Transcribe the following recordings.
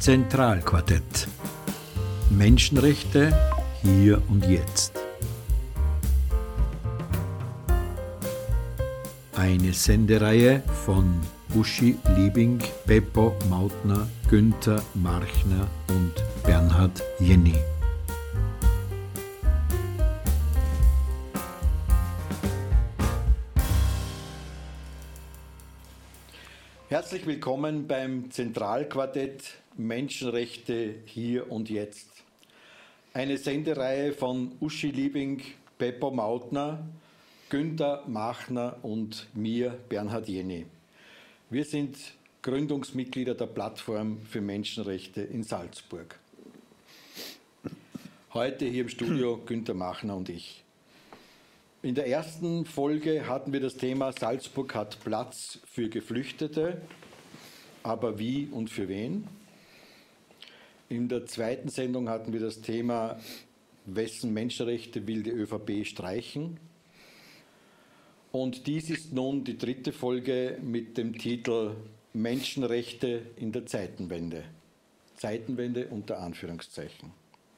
Zentralquartett. Menschenrechte hier und jetzt. Eine Sendereihe von Uschi Liebing, Beppo Mautner, Günther Marchner und Bernhard Jenny. Herzlich willkommen beim Zentralquartett Menschenrechte hier und jetzt. Eine Sendereihe von Uschi Liebing, Beppo Mautner, Günther Marchner und mir, Bernhard Jenny. Wir sind Gründungsmitglieder der Plattform für Menschenrechte in Salzburg. Heute hier im Studio Günther Marchner und ich. In der ersten Folge hatten wir das Thema Salzburg hat Platz für Geflüchtete, aber wie und für wen? In der zweiten Sendung hatten wir das Thema, wessen Menschenrechte will die ÖVP streichen? Und dies ist nun die dritte Folge mit dem Titel Menschenrechte in der Zeitenwende. Zeitenwende unter Anführungszeichen.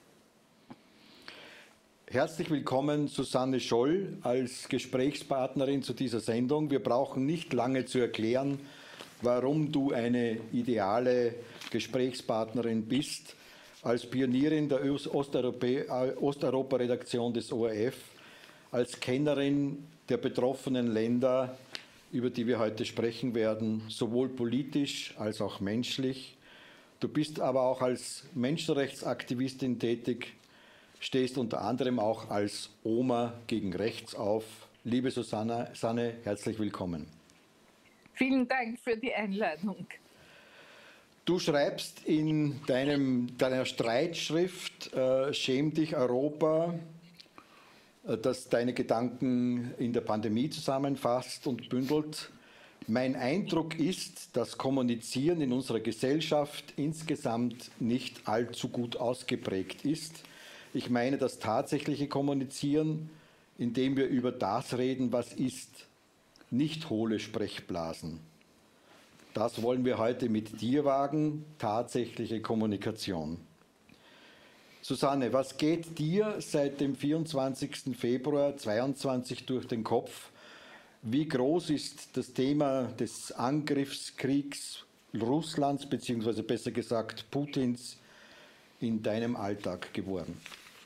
Herzlich willkommen Susanne Scholl als Gesprächspartnerin zu dieser Sendung. Wir brauchen nicht lange zu erklären, warum du eine ideale Gesprächspartnerin bist. Als Pionierin der Osteuropa-Redaktion des ORF, als Kennerin der betroffenen Länder, über die wir heute sprechen werden, sowohl politisch als auch menschlich. Du bist aber auch als Menschenrechtsaktivistin tätig, stehst unter anderem auch als Oma gegen Rechts auf. Liebe Susanne, herzlich willkommen. Vielen Dank für die Einladung. Du schreibst in deiner Streitschrift Schäm dich Europa, das deine Gedanken in der Pandemie zusammenfasst und bündelt. Mein Eindruck ist, dass Kommunizieren in unserer Gesellschaft insgesamt nicht allzu gut ausgeprägt ist. Ich meine das tatsächliche Kommunizieren, indem wir über das reden, was ist, nicht hohle Sprechblasen. Das wollen wir heute mit dir wagen, tatsächliche Kommunikation. Susanne, was geht dir seit dem 24. Februar 2022 durch den Kopf? Wie groß ist das Thema des Angriffskriegs Russlands, beziehungsweise besser gesagt Putins, in deinem Alltag geworden?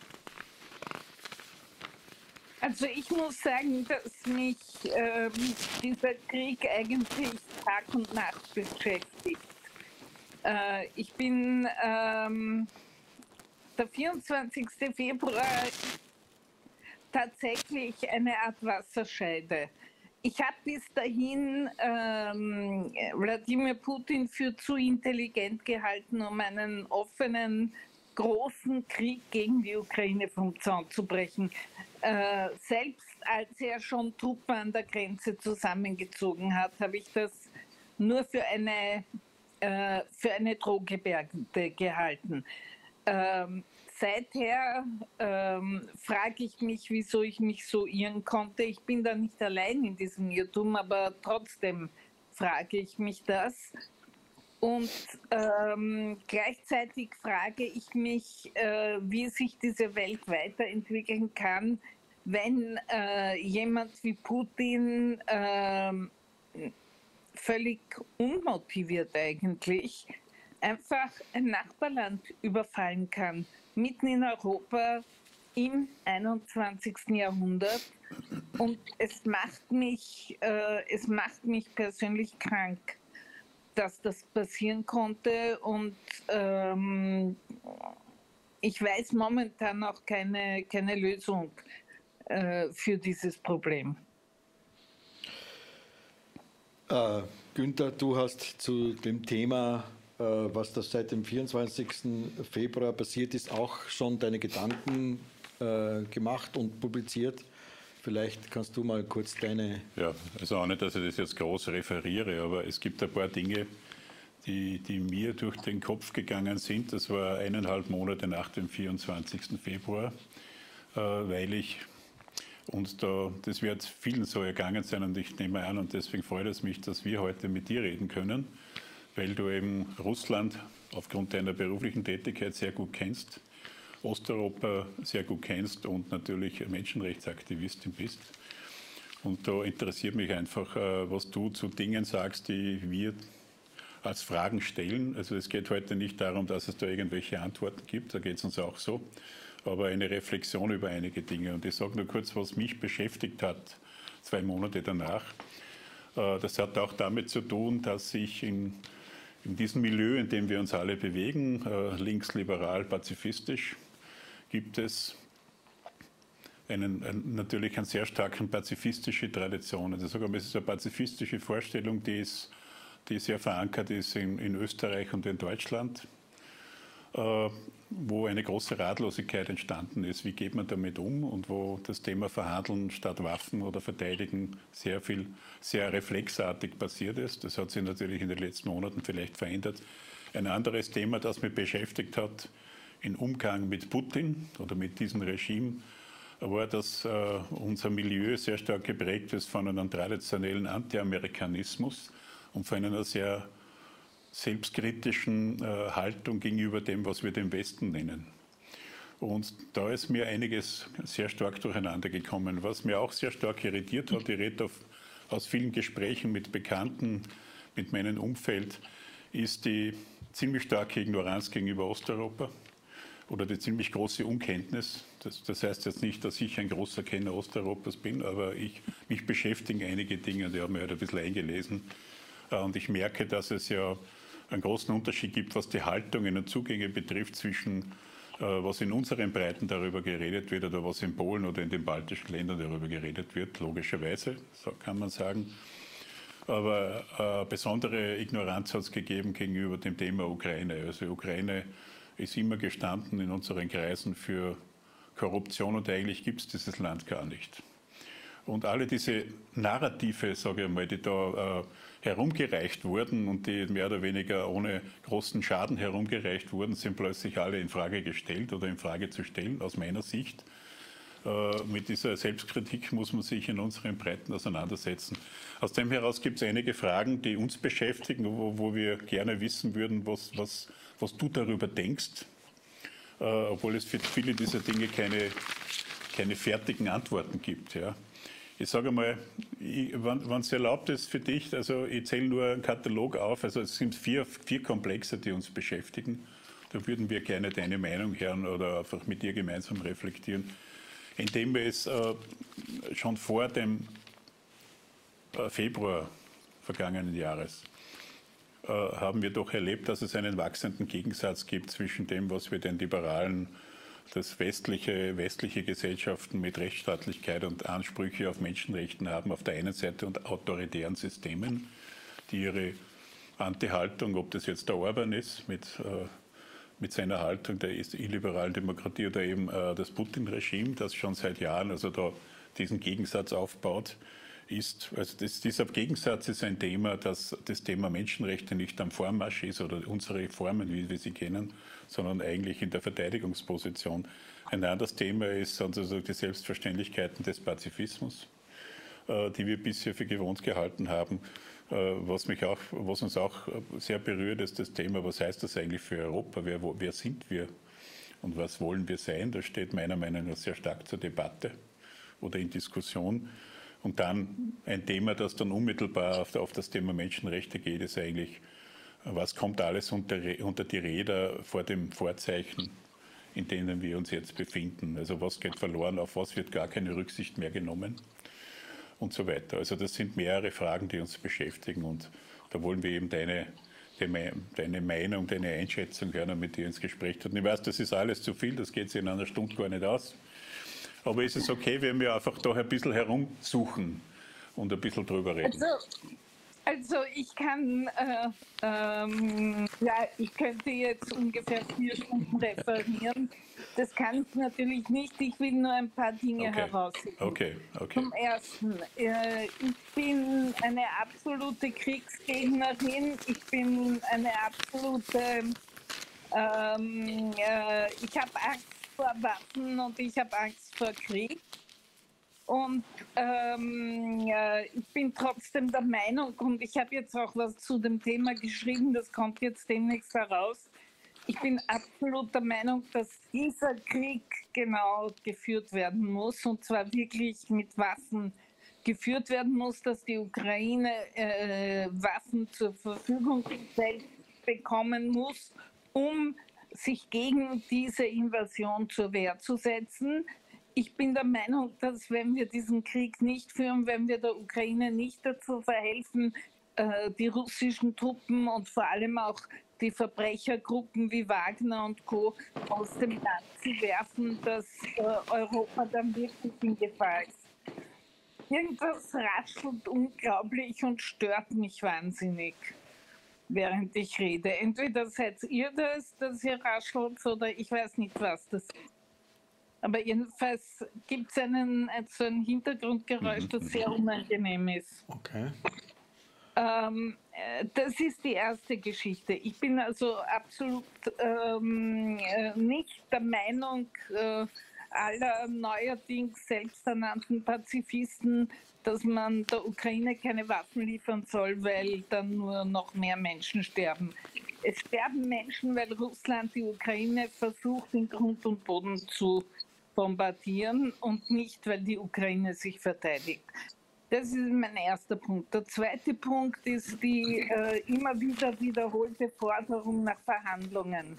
Also ich muss sagen, dass mich dieser Krieg eigentlich Tag und Nacht beschäftigt. Ich bin der 24. Februar tatsächlich eine Art Wasserscheide. Ich habe bis dahin Wladimir Putin für zu intelligent gehalten, um einen offenen, großen Krieg gegen die Ukraine vom Zaun zu brechen. Selbst als er schon Truppen an der Grenze zusammengezogen hat, habe ich das nur für eine Drohgebärde gehalten. Seither frage ich mich, wieso ich mich so irren konnte. Ich bin da nicht allein in diesem Irrtum, aber trotzdem frage ich mich das. Und gleichzeitig frage ich mich, wie sich diese Welt weiterentwickeln kann, wenn jemand wie Putin völlig unmotiviert eigentlich einfach ein Nachbarland überfallen kann, mitten in Europa im 21. Jahrhundert. Und es macht mich persönlich krank, dass das passieren konnte, und ich weiß momentan auch keine Lösung für dieses Problem. Günther, du hast zu dem Thema, was das seit dem 24. Februar passiert ist, auch schon deine Gedanken gemacht und publiziert. Vielleicht kannst du mal kurz deine... Ja, also auch nicht, dass ich das jetzt groß referiere, aber es gibt ein paar Dinge, die mir durch den Kopf gegangen sind. Das war 1,5 Monate nach dem 24. Februar, weil ich, und das wird vielen so ergangen sein, und ich nehme an, und deswegen freut es mich, dass wir heute mit dir reden können, weil du eben Russland aufgrund deiner beruflichen Tätigkeit sehr gut kennst, Osteuropa sehr gut kennst und natürlich Menschenrechtsaktivistin bist. Und da interessiert mich einfach, was du zu Dingen sagst, die wir als Fragen stellen. Also es geht heute nicht darum, dass es da irgendwelche Antworten gibt, da geht es uns auch so, aber eine Reflexion über einige Dinge. Und ich sage nur kurz, was mich beschäftigt hat, 2 Monate danach. Das hat auch damit zu tun, dass ich in diesem Milieu, in dem wir uns alle bewegen, linksliberal, pazifistisch, gibt es natürlich eine sehr starke pazifistische Tradition. Also sogar es ist eine pazifistische Vorstellung, die sehr verankert ist in Österreich und in Deutschland, wo eine große Ratlosigkeit entstanden ist. Wie geht man damit um? Und wo das Thema Verhandeln statt Waffen oder Verteidigen sehr reflexartig passiert ist. Das hat sich natürlich in den letzten Monaten vielleicht verändert. Ein anderes Thema, das mich beschäftigt hat im Umgang mit Putin oder mit diesem Regime, war, dass unser Milieu sehr stark geprägt ist von einem traditionellen Anti-Amerikanismus und von einer sehr selbstkritischen Haltung gegenüber dem, was wir den Westen nennen. Und da ist mir einiges sehr stark durcheinander gekommen. Was mir auch sehr stark irritiert hat, ich rede aus vielen Gesprächen mit Bekannten, mit meinem Umfeld, ist die ziemlich starke Ignoranz gegenüber Osteuropa oder die ziemlich große Unkenntnis. Das heißt jetzt nicht, dass ich ein großer Kenner Osteuropas bin, aber mich beschäftigen einige Dinge und ich habe mir halt ein bisschen eingelesen. Und ich merke, dass es ja einen großen Unterschied gibt, was die Haltungen und Zugänge betrifft, zwischen was in unseren Breiten darüber geredet wird oder was in Polen oder in den baltischen Ländern darüber geredet wird, logischerweise, so kann man sagen. Aber besondere Ignoranz hat es gegeben gegenüber dem Thema Ukraine. Also Ukraine ist immer gestanden in unseren Kreisen für Korruption und eigentlich gibt es dieses Land gar nicht. Und alle diese Narrative, sage ich mal, die da herumgereicht wurden und die mehr oder weniger ohne großen Schaden herumgereicht wurden, sind plötzlich alle in Frage gestellt oder in Frage zu stellen, aus meiner Sicht. Mit dieser Selbstkritik muss man sich in unseren Breiten auseinandersetzen. Aus dem heraus gibt es einige Fragen, die uns beschäftigen, wo wir gerne wissen würden, was du darüber denkst, obwohl es für viele dieser Dinge keine fertigen Antworten gibt. Ja. Ich sage mal, wenn es erlaubt ist für dich, also ich zähle nur einen Katalog auf, also es sind vier Komplexe, die uns beschäftigen. Da würden wir gerne deine Meinung hören oder einfach mit dir gemeinsam reflektieren. Indem wir es schon vor dem Februar vergangenen Jahres haben wir doch erlebt, dass es einen wachsenden Gegensatz gibt zwischen dem, was wir den Liberalen, das westliche Gesellschaften mit Rechtsstaatlichkeit und Ansprüche auf Menschenrechten haben, auf der einen Seite und autoritären Systemen, die ihre Anti-Haltung, ob das jetzt der Orban ist, mit seiner Haltung der illiberalen Demokratie oder eben das Putin-Regime, das schon seit Jahren also da diesen Gegensatz aufbaut, ist. Also dieser Gegensatz ist ein Thema, dass das Thema Menschenrechte nicht am Vormarsch ist oder unsere Formen, wie wir sie kennen, sondern eigentlich in der Verteidigungsposition. Ein anderes Thema ist also die Selbstverständlichkeiten des Pazifismus, die wir bisher für gewohnt gehalten haben. Was uns auch sehr berührt, ist das Thema, was heißt das eigentlich für Europa? Wer sind wir und was wollen wir sein? Das steht meiner Meinung nach sehr stark zur Debatte oder in Diskussion. Und dann ein Thema, das dann unmittelbar auf das Thema Menschenrechte geht, ist eigentlich, was kommt alles unter die Räder vor dem Vorzeichen, in denen wir uns jetzt befinden? Also was geht verloren, auf was wird gar keine Rücksicht mehr genommen und so weiter. Also das sind mehrere Fragen, die uns beschäftigen und da wollen wir eben deine Meinung, deine Einschätzung hören und mit dir ins Gespräch treten. Ich weiß, das ist alles zu viel, das geht sich in einer Stunde gar nicht aus. Aber ist es okay, wenn wir einfach da ein bisschen herumsuchen und ein bisschen drüber reden? Also ich kann, ich könnte jetzt ungefähr 4 Stunden referieren. Das kann ich natürlich nicht. Ich will nur ein paar Dinge herausheben. Okay. Zum Ersten, ich bin eine absolute Kriegsgegnerin. Ich bin eine absolute, ich habe Angst vor Waffen und ich habe Angst vor Krieg. Und ich bin trotzdem der Meinung, und ich habe jetzt auch was zu dem Thema geschrieben, das kommt jetzt demnächst heraus. Ich bin absolut der Meinung, dass dieser Krieg genau geführt werden muss, und zwar wirklich mit Waffen geführt werden muss, dass die Ukraine Waffen zur Verfügung gestellt bekommen muss, um sich gegen diese Invasion zur Wehr zu setzen. Ich bin der Meinung, dass wenn wir diesen Krieg nicht führen, wenn wir der Ukraine nicht dazu verhelfen, die russischen Truppen und vor allem auch die Verbrechergruppen wie Wagner und Co. aus dem Land zu werfen, dass Europa dann wirklich in Gefahr ist. Irgendwas raschelt unglaublich und stört mich wahnsinnig, während ich rede. Entweder seid ihr das, dass ihr raschelt, oder ich weiß nicht, was das ist. Aber jedenfalls gibt es so ein Hintergrundgeräusch, das sehr unangenehm ist. Okay. Das ist die erste Geschichte. Ich bin also absolut nicht der Meinung aller neuerdings selbsternannten Pazifisten, dass man der Ukraine keine Waffen liefern soll, weil dann nur noch mehr Menschen sterben. Es sterben Menschen, weil Russland die Ukraine versucht, in Grund und Boden zu bombardieren, und nicht, weil die Ukraine sich verteidigt. Das ist mein erster Punkt. Der zweite Punkt ist die immer wieder wiederholte Forderung nach Verhandlungen.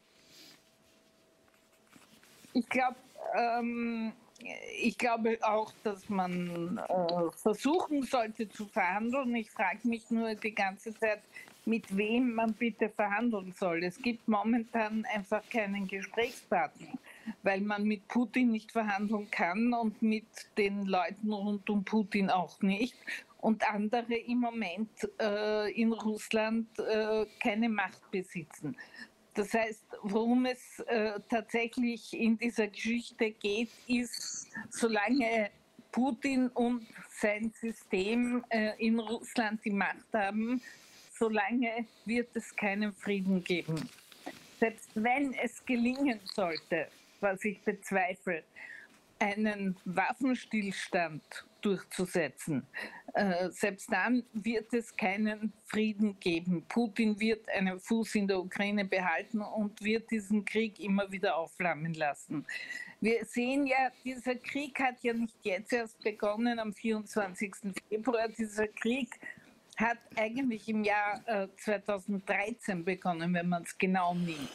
Ich glaube auch, dass man versuchen sollte zu verhandeln. Ich frage mich nur die ganze Zeit, mit wem man bitte verhandeln soll. Es gibt momentan einfach keinen Gesprächspartner, weil man mit Putin nicht verhandeln kann und mit den Leuten rund um Putin auch nicht. Und andere im Moment in Russland keine Macht besitzen. Das heißt, worum es tatsächlich in dieser Geschichte geht, ist, solange Putin und sein System in Russland die Macht haben, solange wird es keinen Frieden geben. Selbst wenn es gelingen sollte, was ich bezweifle, einen Waffenstillstand durchzusetzen, selbst dann wird es keinen Frieden geben. Putin wird einen Fuß in der Ukraine behalten und wird diesen Krieg immer wieder aufflammen lassen. Wir sehen ja, dieser Krieg hat ja nicht jetzt erst begonnen, am 24. Februar. Dieser Krieg hat eigentlich im Jahr 2013 begonnen, wenn man es genau nimmt.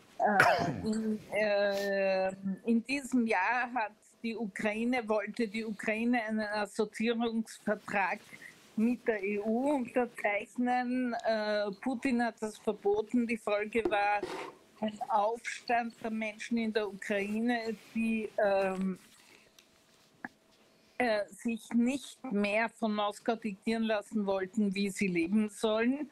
In diesem Jahr wollte die Ukraine einen Assoziierungsvertrag mit der EU unterzeichnen. Putin hat das verboten. Die Folge war ein Aufstand der Menschen in der Ukraine, die sich nicht mehr von Moskau diktieren lassen wollten, wie sie leben sollen.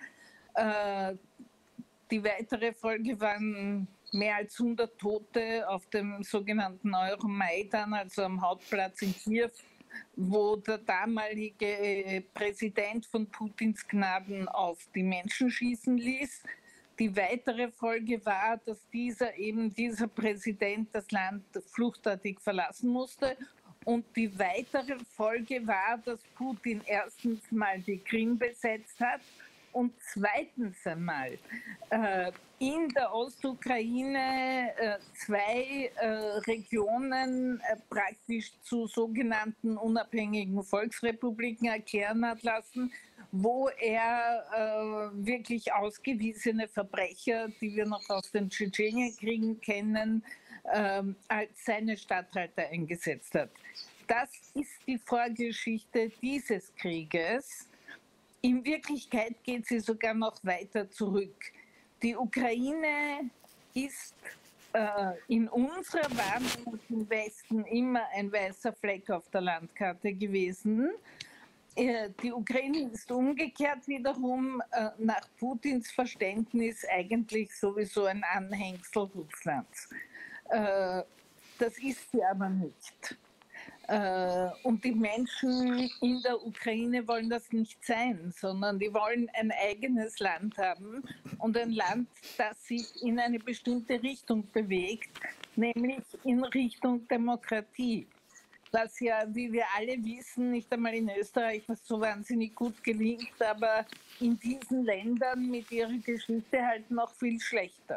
Die weitere Folge waren mehr als 100 Tote auf dem sogenannten Euromaidan, also am Hauptplatz in Kiew, wo der damalige Präsident von Putins Gnaden auf die Menschen schießen ließ. Die weitere Folge war, dass dieser Präsident das Land fluchtartig verlassen musste. Und die weitere Folge war, dass Putin erstens mal die Krim besetzt hat und zweitens einmal in der Ostukraine zwei Regionen praktisch zu sogenannten unabhängigen Volksrepubliken erklären hat lassen, wo er wirklich ausgewiesene Verbrecher, die wir noch aus den Tschetschenienkriegen kennen, als seine Statthalter eingesetzt hat. Das ist die Vorgeschichte dieses Krieges. In Wirklichkeit geht sie sogar noch weiter zurück. Die Ukraine ist in unserer Wahrnehmung im Westen immer ein weißer Fleck auf der Landkarte gewesen. Die Ukraine ist umgekehrt wiederum nach Putins Verständnis eigentlich sowieso ein Anhängsel Russlands. Das ist sie aber nicht. Und die Menschen in der Ukraine wollen das nicht sein, sondern die wollen ein eigenes Land haben und ein Land, das sich in eine bestimmte Richtung bewegt, nämlich in Richtung Demokratie. was ja, wie wir alle wissen, nicht einmal in Österreich was so wahnsinnig gut gelingt, aber in diesen Ländern mit ihrer Geschichte halt noch viel schlechter.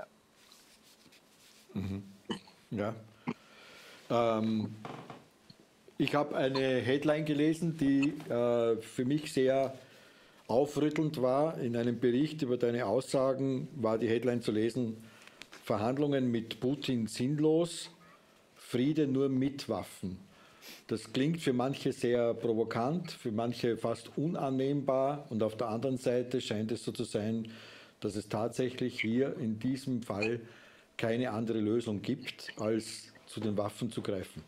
Ja. Ich habe eine Headline gelesen, die für mich sehr aufrüttelnd war. In einem Bericht über deine Aussagen war die Headline zu lesen: Verhandlungen mit Putin sinnlos, Friede nur mit Waffen. Das klingt für manche sehr provokant, für manche fast unannehmbar, und auf der anderen Seite scheint es so zu sein, dass es tatsächlich hier in diesem Fall keine andere Lösung gibt, als zu den Waffen zu greifen.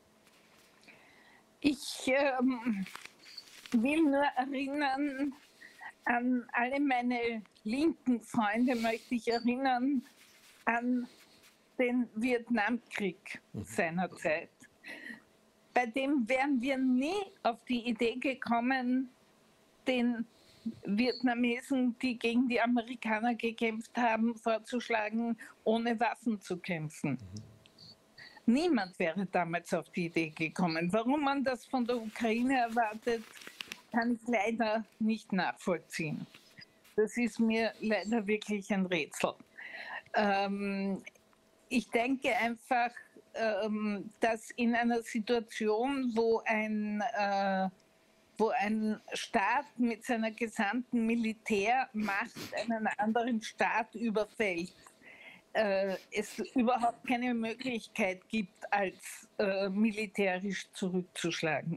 Ich will nur erinnern, an alle meine linken Freunde möchte ich erinnern an den Vietnamkrieg seinerzeit. Bei dem wären wir nie auf die Idee gekommen, den Vietnamesen, die gegen die Amerikaner gekämpft haben, vorzuschlagen, ohne Waffen zu kämpfen. Niemand wäre damals auf die Idee gekommen. Warum man das von der Ukraine erwartet, kann ich leider nicht nachvollziehen. Das ist mir leider wirklich ein Rätsel. Ich denke einfach, dass in einer Situation, wo ein Staat mit seiner gesamten Militärmacht einen anderen Staat überfällt, es überhaupt keine Möglichkeit gibt, als militärisch zurückzuschlagen.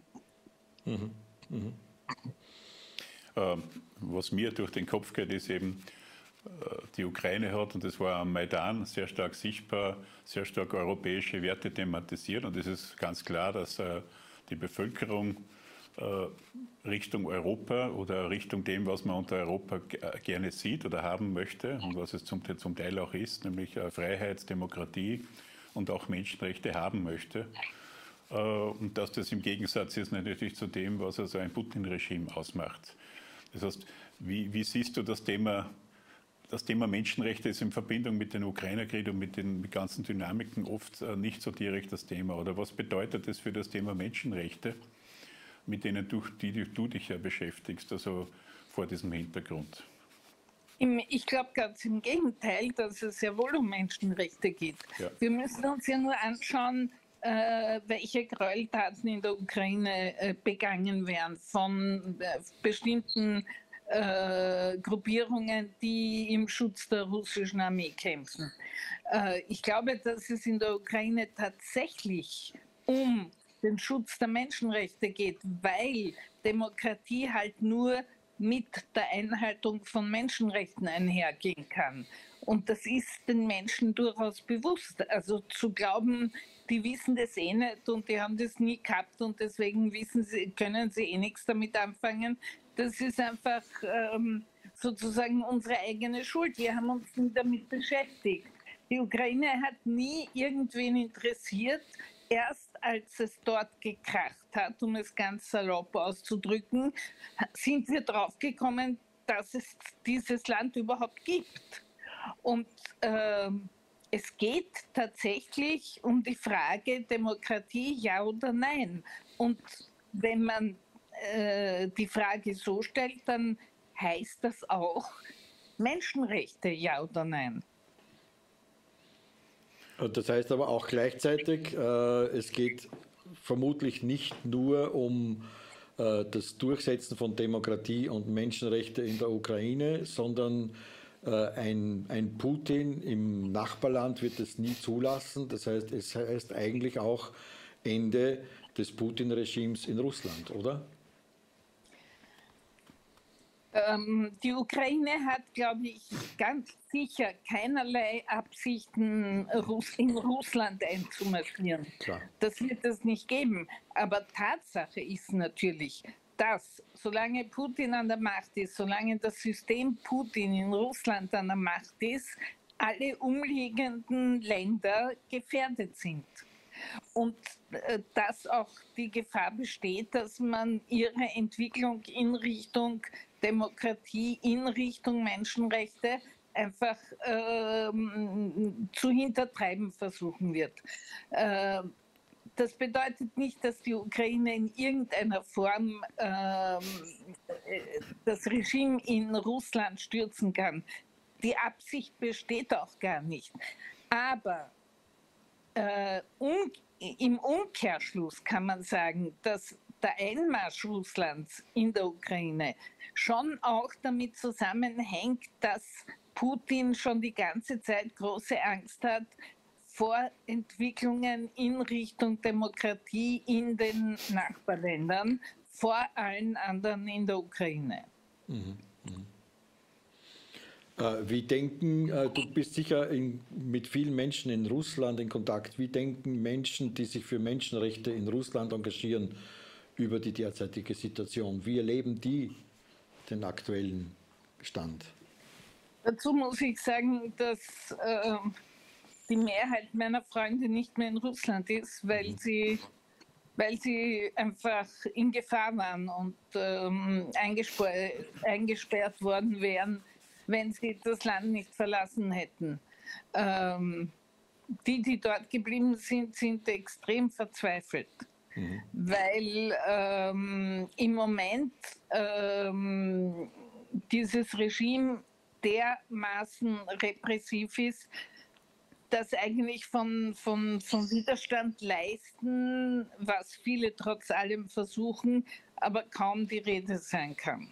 Was mir durch den Kopf geht, ist eben, die Ukraine hat, und das war am Maidan sehr stark sichtbar, sehr stark europäische Werte thematisiert. Und es ist ganz klar, dass die Bevölkerung Richtung Europa oder Richtung dem, was man unter Europa gerne sieht oder haben möchte und was es zum Teil auch ist, nämlich Freiheit, Demokratie und auch Menschenrechte haben möchte. Und dass das im Gegensatz ist natürlich zu dem, was also ein Putin-Regime ausmacht. Das heißt, wie siehst du das Thema? Das Thema Menschenrechte ist in Verbindung mit dem Ukraine-Krieg und mit den ganzen Dynamiken oft nicht so direkt das Thema. Oder was bedeutet das für das Thema Menschenrechte, mit denen du dich ja beschäftigst, also vor diesem Hintergrund? Ich glaube ganz im Gegenteil, dass es sehr wohl um Menschenrechte geht. Ja. Wir müssen uns ja nur anschauen, welche Gräueltaten in der Ukraine begangen werden von bestimmten Gruppierungen, die im Schutz der russischen Armee kämpfen. Ich glaube, dass es in der Ukraine tatsächlich um den Schutz der Menschenrechte geht, weil Demokratie halt nur mit der Einhaltung von Menschenrechten einhergehen kann. Und das ist den Menschen durchaus bewusst. Also zu glauben, die wissen das eh nicht und die haben das nie gehabt und deswegen können sie eh nichts damit anfangen, das ist einfach sozusagen unsere eigene Schuld. Wir haben uns nie damit beschäftigt. Die Ukraine hat nie irgendwen interessiert. Erst als es dort gekracht hat, um es ganz salopp auszudrücken, sind wir draufgekommen, dass es dieses Land überhaupt gibt. Und es geht tatsächlich um die Frage Demokratie, ja oder nein. Und wenn man die Frage so stellt, dann heißt das auch Menschenrechte, ja oder nein. Das heißt aber auch gleichzeitig, es geht vermutlich nicht nur um das Durchsetzen von Demokratie und Menschenrechte in der Ukraine, sondern ein Putin im Nachbarland wird es nie zulassen. Das heißt, es heißt eigentlich auch Ende des Putin-Regimes in Russland, oder? Die Ukraine hat, glaube ich, ganz sicher keinerlei Absichten, in Russland einzumarschieren. Klar. Das wird es nicht geben. Aber Tatsache ist natürlich, dass solange Putin an der Macht ist, solange das System Putin in Russland an der Macht ist, alle umliegenden Länder gefährdet sind. Und dass auch die Gefahr besteht, dass man ihre Entwicklung in Richtung Demokratie, in Richtung Menschenrechte einfach zu hintertreiben versuchen wird. das bedeutet nicht, dass die Ukraine in irgendeiner Form das Regime in Russland stürzen kann. Die Absicht besteht auch gar nicht. Aber im Umkehrschluss kann man sagen, dass der Einmarsch Russlands in der Ukraine schon auch damit zusammenhängt, dass Putin schon die ganze Zeit große Angst hat vor Entwicklungen in Richtung Demokratie in den Nachbarländern, vor allen anderen in der Ukraine. Wie denken, du bist sicher mit vielen Menschen in Russland in Kontakt, wie denken Menschen, die sich für Menschenrechte in Russland engagieren, über die derzeitige Situation? Wie erleben die den aktuellen Stand? Dazu muss ich sagen, dass die Mehrheit meiner Freunde nicht mehr in Russland ist, weil sie einfach in Gefahr waren und eingesperrt worden wären, wenn sie das Land nicht verlassen hätten. Die dort geblieben sind, sind extrem verzweifelt, weil im Moment dieses Regime dermaßen repressiv ist, dass eigentlich von Widerstand leisten, was viele trotz allem versuchen, aber kaum die Rede sein kann.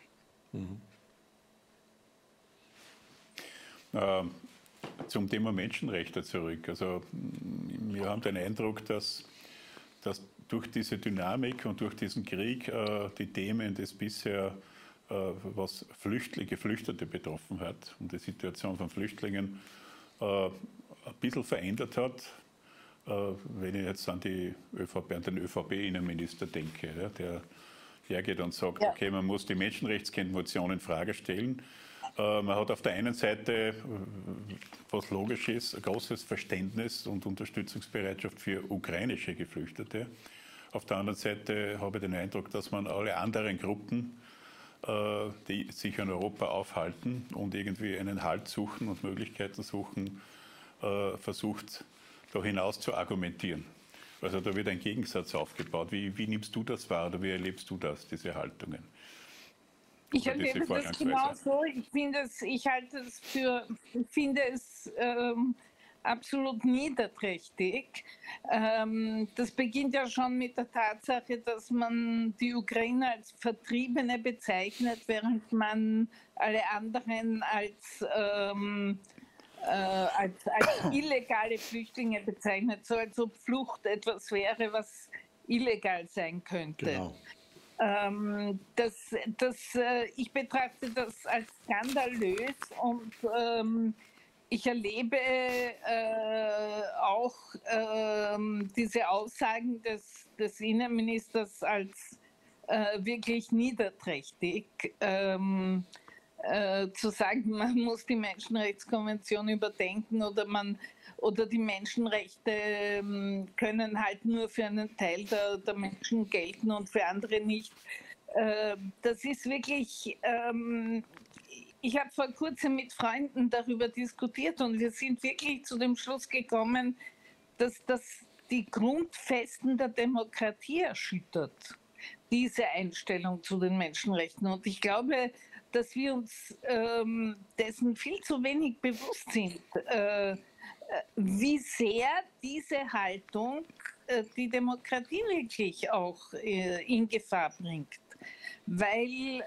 Zum Thema Menschenrechte zurück. Also wir haben den Eindruck, dass durch diese Dynamik und durch diesen Krieg die Themen des bisher, was Geflüchtete betroffen hat und die Situation von Flüchtlingen ein bisschen verändert hat. Wenn ich jetzt an den ÖVP-Innenminister denke, ja, der hergeht und sagt, ja, okay, man muss die Menschenrechtskonvention in Frage stellen. Man hat auf der einen Seite, was logisch ist, ein großes Verständnis und Unterstützungsbereitschaft für ukrainische Geflüchtete. Auf der anderen Seite habe ich den Eindruck, dass man alle anderen Gruppen, die sich in Europa aufhalten und irgendwie einen Halt suchen und Möglichkeiten suchen, versucht, da hinaus zu argumentieren. Also da wird ein Gegensatz aufgebaut. Wie nimmst du das wahr oder wie erlebst du das, diese Haltungen? Ich erlebe das genauso. Ich finde es absolut niederträchtig. Das beginnt ja schon mit der Tatsache, dass man die Ukrainer als Vertriebene bezeichnet, während man alle anderen als illegale Flüchtlinge bezeichnet, so als ob Flucht etwas wäre, was illegal sein könnte. Genau. Ich betrachte das als skandalös und ich erlebe auch diese Aussagen des Innenministers als wirklich niederträchtig. Zu sagen, man muss die Menschenrechtskonvention überdenken oder die Menschenrechte können halt nur für einen Teil der Menschen gelten und für andere nicht. Das ist wirklich, ich habe vor kurzem mit Freunden darüber diskutiert und wir sind wirklich zu dem Schluss gekommen, dass das die Grundfesten der Demokratie erschüttert, diese Einstellung zu den Menschenrechten. Und ich glaube, dass wir uns dessen viel zu wenig bewusst sind, wie sehr diese Haltung die Demokratie wirklich auch in Gefahr bringt, weil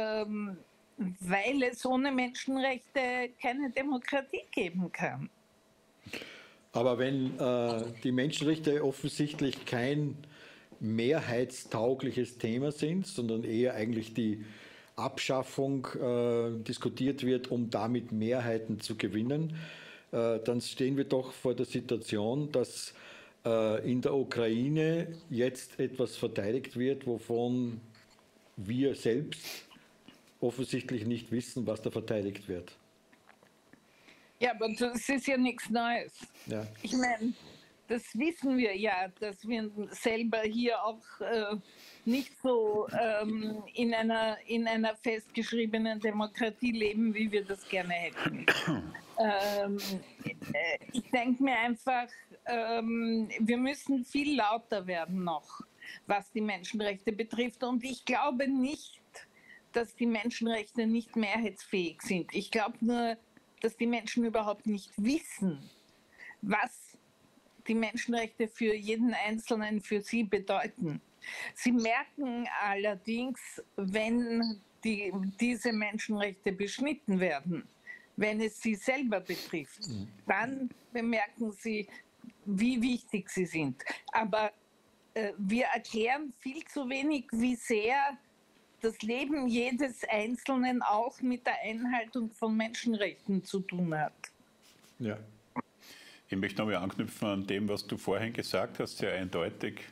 es ohne Menschenrechte keine Demokratie geben kann. Aber wenn die Menschenrechte offensichtlich kein mehrheitstaugliches Thema sind, sondern eher eigentlich die Abschaffung diskutiert wird, um damit Mehrheiten zu gewinnen, dann stehen wir doch vor der Situation, dass in der Ukraine jetzt etwas verteidigt wird, wovon wir selbst offensichtlich nicht wissen, was da verteidigt wird. Ja, aber das ist ja nichts Neues. Ja. Ich meine, das wissen wir ja, dass wir selber hier auch nicht so in einer festgeschriebenen Demokratie leben, wie wir das gerne hätten. Ähm, Ich denke mir einfach, wir müssen viel lauter werden noch, was die Menschenrechte betrifft. Und ich glaube nicht, dass die Menschenrechte nicht mehrheitsfähig sind. Ich glaube nur, dass die Menschen überhaupt nicht wissen, was die Menschenrechte für jeden Einzelnen für sie bedeuten. Sie merken allerdings, wenn diese Menschenrechte beschnitten werden, wenn es sie selber betrifft, dann bemerken sie, wie wichtig sie sind. Aber wir erklären viel zu wenig, wie sehr das Leben jedes Einzelnen auch mit der Einhaltung von Menschenrechten zu tun hat. Ja. Ich möchte nochmal anknüpfen an dem, was du vorhin gesagt hast, sehr eindeutig.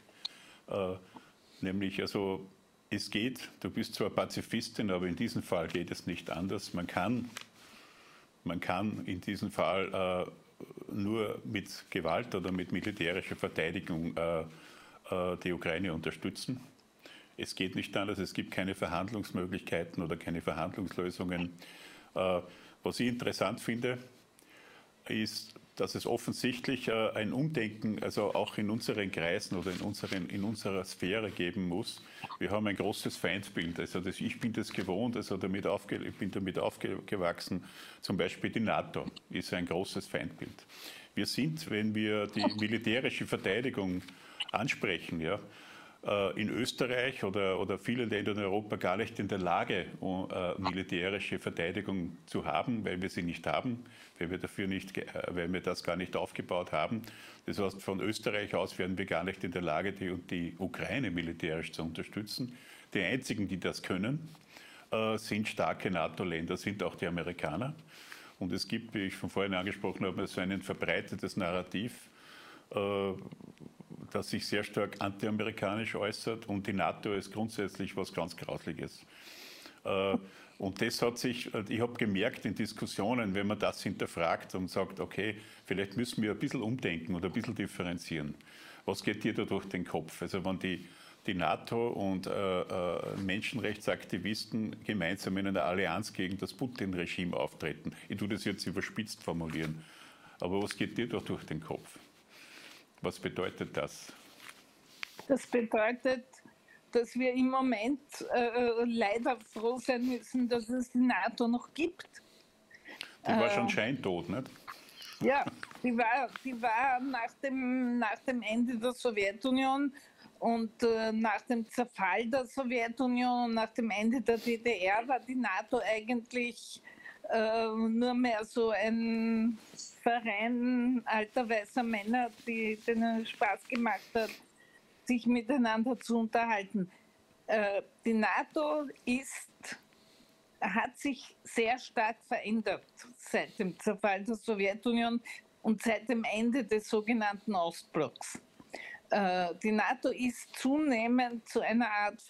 Nämlich, also es geht, du bist zwar Pazifistin, aber in diesem Fall geht es nicht anders. Man kann in diesem Fall nur mit Gewalt oder mit militärischer Verteidigung die Ukraine unterstützen. Es geht nicht anders, es gibt keine Verhandlungsmöglichkeiten oder keine Verhandlungslösungen. Was ich interessant finde, ist, dass es offensichtlich ein Umdenken, also auch in unseren Kreisen oder in unserer Sphäre geben muss. Wir haben ein großes Feindbild. Also ich bin das gewohnt, also ich bin damit aufgewachsen. Zum Beispiel die NATO ist ein großes Feindbild. Wir sind, wenn wir die militärische Verteidigung ansprechen, ja, in Österreich oder viele Länder in Europa gar nicht in der Lage, militärische Verteidigung zu haben, weil wir sie nicht haben, weil wir das gar nicht aufgebaut haben. Das heißt, von Österreich aus wären wir gar nicht in der Lage, die Ukraine militärisch zu unterstützen. Die einzigen, die das können, sind starke NATO-Länder, sind auch die Amerikaner. Und es gibt, wie ich von vorhin angesprochen habe, so ein verbreitetes Narrativ, das sich sehr stark antiamerikanisch äußert, und die NATO ist grundsätzlich was ganz Grausliches. Und das hat sich, ich habe gemerkt in Diskussionen, wenn man das hinterfragt und sagt, okay, vielleicht müssen wir ein bisschen umdenken oder ein bisschen differenzieren. Was geht dir da durch den Kopf? Also wenn die NATO und Menschenrechtsaktivisten gemeinsam in einer Allianz gegen das Putin-Regime auftreten. Ich tue das jetzt überspitzt formulieren. Aber was geht dir da durch den Kopf? Was bedeutet das? Das bedeutet, dass wir im Moment leider froh sein müssen, dass es die NATO noch gibt. Die war schon scheintot, nicht? Ja, die war nach dem Ende der Sowjetunion und nach dem Zerfall der Sowjetunion und nach dem Ende der DDR war die NATO eigentlich nur mehr so ein Verein alter weißer Männer, denen es Spaß gemacht hat, sich miteinander zu unterhalten. Die NATO hat sich sehr stark verändert seit dem Zerfall der Sowjetunion und seit dem Ende des sogenannten Ostblocks. Die NATO ist zunehmend zu einer Art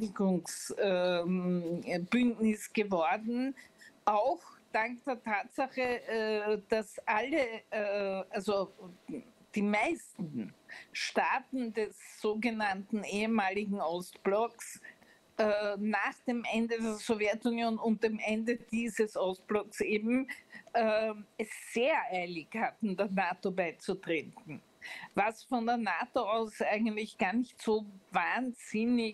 Verteidigungsbündnis geworden, auch dank der Tatsache, dass also die meisten Staaten des sogenannten ehemaligen Ostblocks nach dem Ende der Sowjetunion und dem Ende dieses Ostblocks eben es sehr eilig hatten, der NATO beizutreten. Was von der NATO aus eigentlich gar nicht so wahnsinnig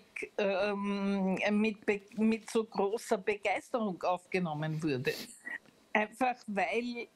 mit so großer Begeisterung aufgenommen wurde. Einfach weil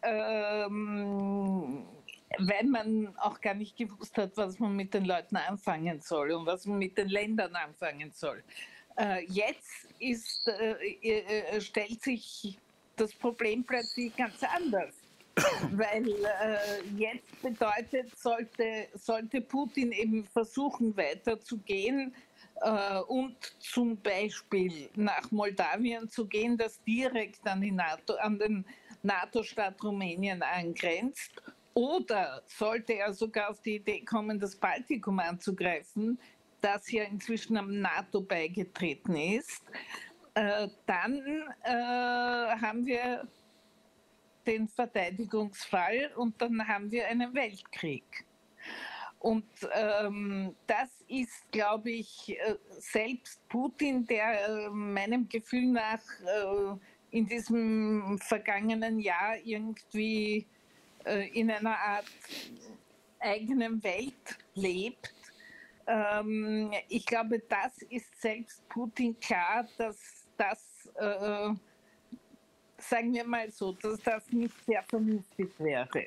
man auch gar nicht gewusst hat, was man mit den Leuten anfangen soll und was man mit den Ländern anfangen soll. Jetzt stellt sich das Problem plötzlich ganz anders. Weil jetzt bedeutet, sollte Putin eben versuchen, weiterzugehen und zum Beispiel nach Moldawien zu gehen, das direkt an den NATO-Staat Rumänien angrenzt, oder sollte er sogar auf die Idee kommen, das Baltikum anzugreifen, das ja inzwischen am NATO beigetreten ist, dann haben wir den Verteidigungsfall und dann haben wir einen Weltkrieg. Und das ist, glaube ich, selbst Putin, der meinem Gefühl nach in diesem vergangenen Jahr irgendwie in einer Art eigenen Welt lebt. Ich glaube, das ist selbst Putin klar, dass das, sagen wir mal so, dass das nicht sehr vernünftig wäre.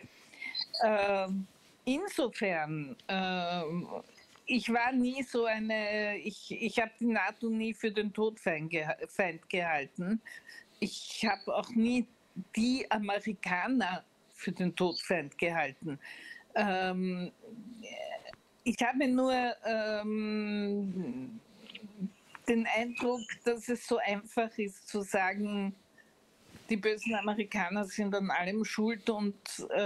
Insofern, ich war nie so ich habe die NATO nie für den Todfeind gehalten. Ich habe auch nie die Amerikaner für den Todfeind gehalten. Ich habe nur den Eindruck, dass es so einfach ist zu sagen, die bösen Amerikaner sind an allem schuld und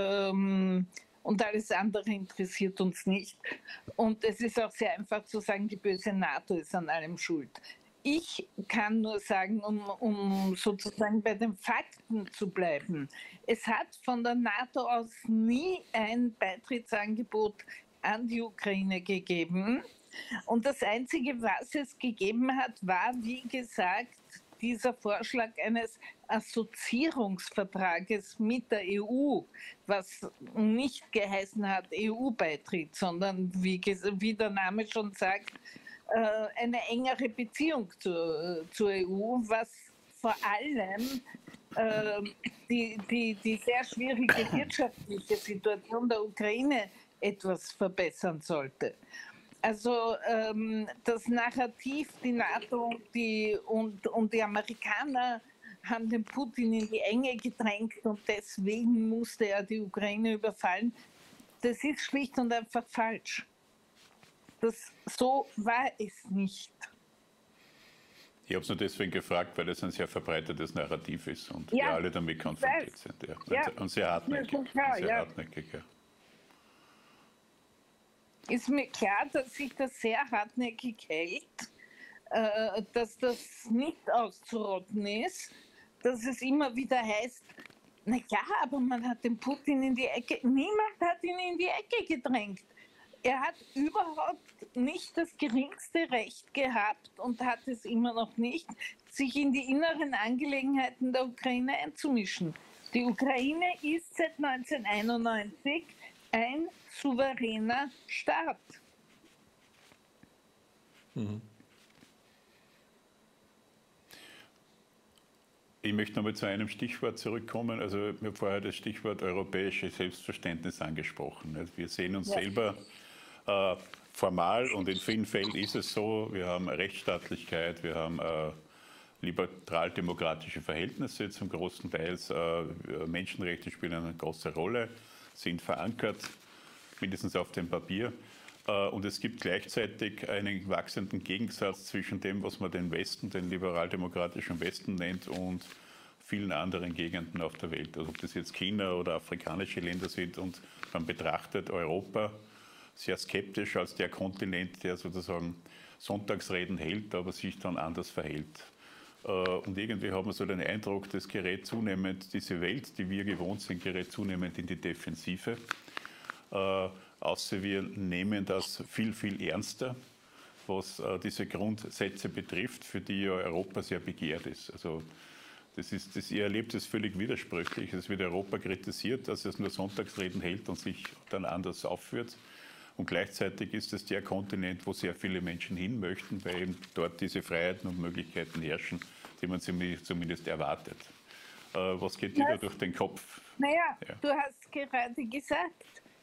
alles andere interessiert uns nicht. Und es ist auch sehr einfach zu sagen, die böse NATO ist an allem schuld. Ich kann nur sagen, um sozusagen bei den Fakten zu bleiben, es hat von der NATO aus nie ein Beitrittsangebot an die Ukraine gegeben. Und das Einzige, was es gegeben hat, war, wie gesagt, dieser Vorschlag eines Assoziierungsvertrages mit der EU, was nicht geheißen hat EU-Beitritt, sondern wie der Name schon sagt, eine engere Beziehung zur EU, was vor allem die sehr schwierige wirtschaftliche Situation der Ukraine etwas verbessern sollte. Also das Narrativ, die NATO und die Amerikaner haben den Putin in die Enge gedrängt und deswegen musste er die Ukraine überfallen, das ist schlicht und einfach falsch. So war es nicht. Ich habe es nur deswegen gefragt, weil es ein sehr verbreitetes Narrativ ist und wir alle damit konfrontiert sind. Ja. Und sehr hartnäckig. Ist mir klar, dass sich das sehr hartnäckig hält, dass das nicht auszurotten ist, dass es immer wieder heißt, na ja, aber man hat den Putin in die Ecke, niemand hat ihn in die Ecke gedrängt. Er hat überhaupt nicht das geringste Recht gehabt und hat es immer noch nicht, sich in die inneren Angelegenheiten der Ukraine einzumischen. Die Ukraine ist seit 1991 ein souveräner Staat. Mhm. Ich möchte nochmal zu einem Stichwort zurückkommen. Also ich habe vorher das Stichwort europäisches Selbstverständnis angesprochen. Also wir sehen uns selber formal und in vielen Fällen ist es so, wir haben Rechtsstaatlichkeit, wir haben liberal-demokratische Verhältnisse zum großen Teil. Menschenrechte spielen eine große Rolle, sind verankert, mindestens auf dem Papier. Und es gibt gleichzeitig einen wachsenden Gegensatz zwischen dem, was man den Westen, den liberal-demokratischen Westen nennt, und vielen anderen Gegenden auf der Welt. Also ob das jetzt China oder afrikanische Länder sind, und man betrachtet Europa sehr skeptisch als der Kontinent, der sozusagen Sonntagsreden hält, aber sich dann anders verhält. Und irgendwie haben wir so den Eindruck, das gerät zunehmend, diese Welt, die wir gewohnt sind, gerät zunehmend in die Defensive. Außer wir nehmen das viel, viel ernster, was diese Grundsätze betrifft, für die ja Europa sehr begehrt ist. Also ihr erlebt es völlig widersprüchlich. Es wird Europa kritisiert, dass es nur Sonntagsreden hält und sich dann anders aufführt. Und gleichzeitig ist es der Kontinent, wo sehr viele Menschen hin möchten, weil eben dort diese Freiheiten und Möglichkeiten herrschen, die man zumindest erwartet. Was geht dir da durch den Kopf? Naja, du hast gerade gesagt,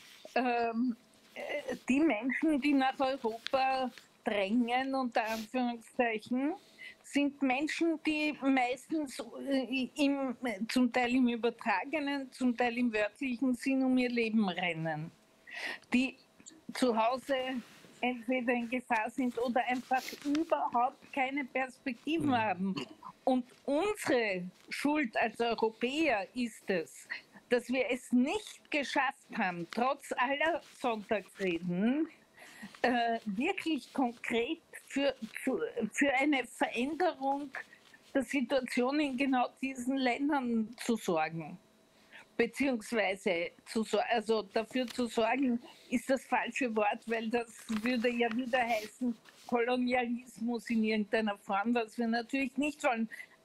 die Menschen, die nach Europa drängen, unter Anführungszeichen, sind Menschen, die meistens zum Teil im übertragenen, zum Teil im wörtlichen Sinn um ihr Leben rennen. Die zu Hause entweder in Gefahr sind oder einfach überhaupt keine Perspektiven haben. Und unsere Schuld als Europäer ist es, dass wir es nicht geschafft haben, trotz aller Sonntagsreden, wirklich konkret für eine Veränderung der Situation in genau diesen Ländern zu sorgen. Beziehungsweise also dafür zu sorgen, ist das falsche Wort, weil das würde ja wieder heißen Kolonialismus in irgendeiner Form, was wir natürlich nicht wollen.